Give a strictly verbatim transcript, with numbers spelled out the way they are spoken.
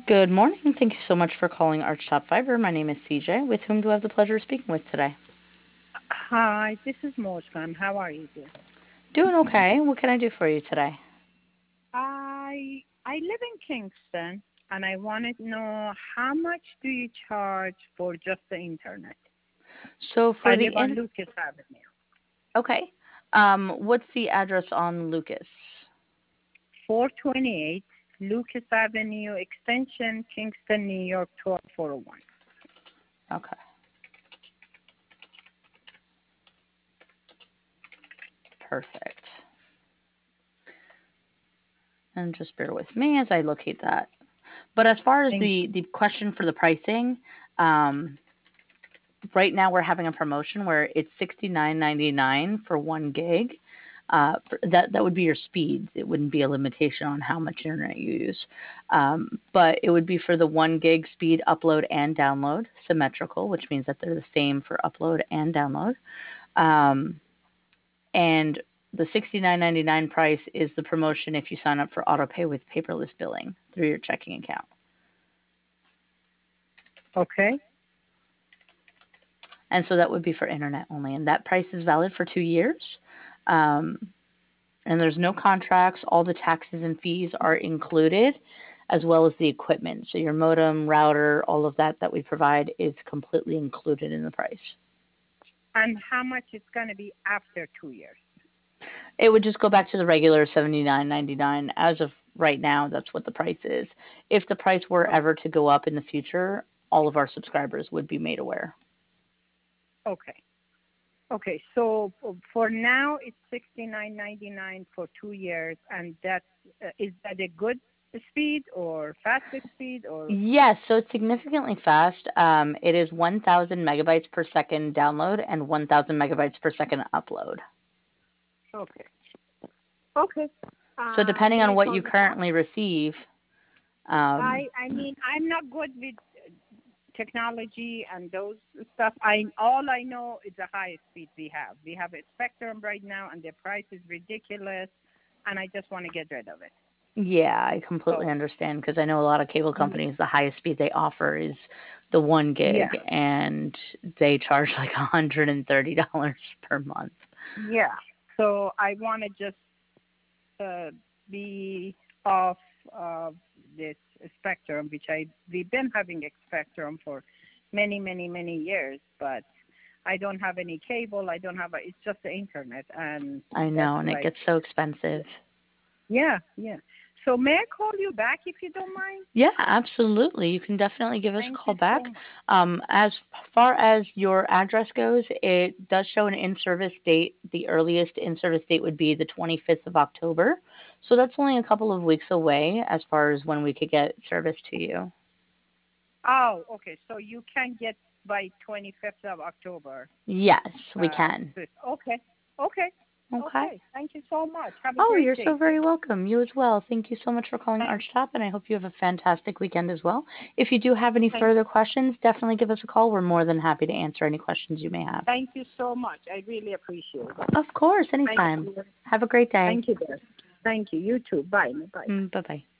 Good morning. Thank you so much for calling Arch Top Fiber. My name is C J. With whom do I have the pleasure of speaking with today? Hi, this is Morgan. How are you, dear? Doing okay. What can I do for you today? I I live in Kingston, and I wanted to know how much do you charge for just the internet? So I for the live on in Lucas Avenue, okay. Um, what's the address on Lucas? four twenty-eight Lucas Avenue, extension Kingston, New York twelve four oh one. Okay, perfect. And just bear with me as I locate that. But as far as Thank the the question for the pricing, um, right now we're having a promotion where it's sixty nine ninety nine for one gig. Uh, for, that that would be your speeds. It wouldn't be a limitation on how much internet you use, um, but it would be for the one gig speed upload and download, symmetrical, which means that they're the same for upload and download. Um, and the sixty nine ninety nine price is the promotion if you sign up for auto pay with paperless billing through your checking account. you. Okay. And so that would be for internet only, and that price is valid for two years. Um, and there's no contracts. All the taxes and fees are included, as well as the equipment. So your modem, router, all of that that we provide is completely included in the price. And how much it's going to be after two years? It would just go back to the regular seventy-nine ninety-nine. As of right now, that's what the price is. If the price were Oh, ever to go up in the future, all of our subscribers would be made aware. okay. Okay. So f- for now, it's sixty-nine ninety-nine for two years, and that's uh, is that a good speed or faster speed or Yes, so it's significantly fast. Um, it is one thousand megabytes per second download and one thousand megabytes per second upload. okay. Okay. So Uh, depending can on you what call you me back? currently receive, um, I I mean I'm not good with uh, technology and those stuff. I all I know is the highest speed we have. We have a Spectrum right now, and the price is ridiculous, and I just want to get rid of it. yeah, I completely So understand because I know a lot of cable yeah, companies, the highest speed they offer is the one yeah, gig, and they charge like one hundred thirty dollars per month. yeah. So I want to just uh, be off of this Spectrum, which I we've been having a Spectrum for many, many, many years, but I don't have any cable. I don't have a, it's just the internet, and I that's know, and it like gets so expensive. yeah, yeah. So may I call you back if you don't mind? Yeah, absolutely. You can definitely give us a Thank call you back. so much. Um, as far as your address goes, it does show an in-service date. The earliest in-service date would be the twenty-fifth of October. So that's only a couple of weeks away as far as when we could get service to you. Oh, okay. So you can get by twenty-fifth of October. Yes, we Uh, can. this- okay, okay, Okay. okay. Thank you so much. Have a Oh, great you're so day, very dear. welcome. You as well. Thank you so much for calling Thank, Archtop, and I hope you have a fantastic weekend as well. If you do have any thank, further questions, definitely give us a call. We're more than happy to answer any questions you may have. thank you so much. I really appreciate it. Of course, Thank anytime. you. Have a great day. Thank you, dear. Thank you. You too. Bye. Bye. Mm, bye bye.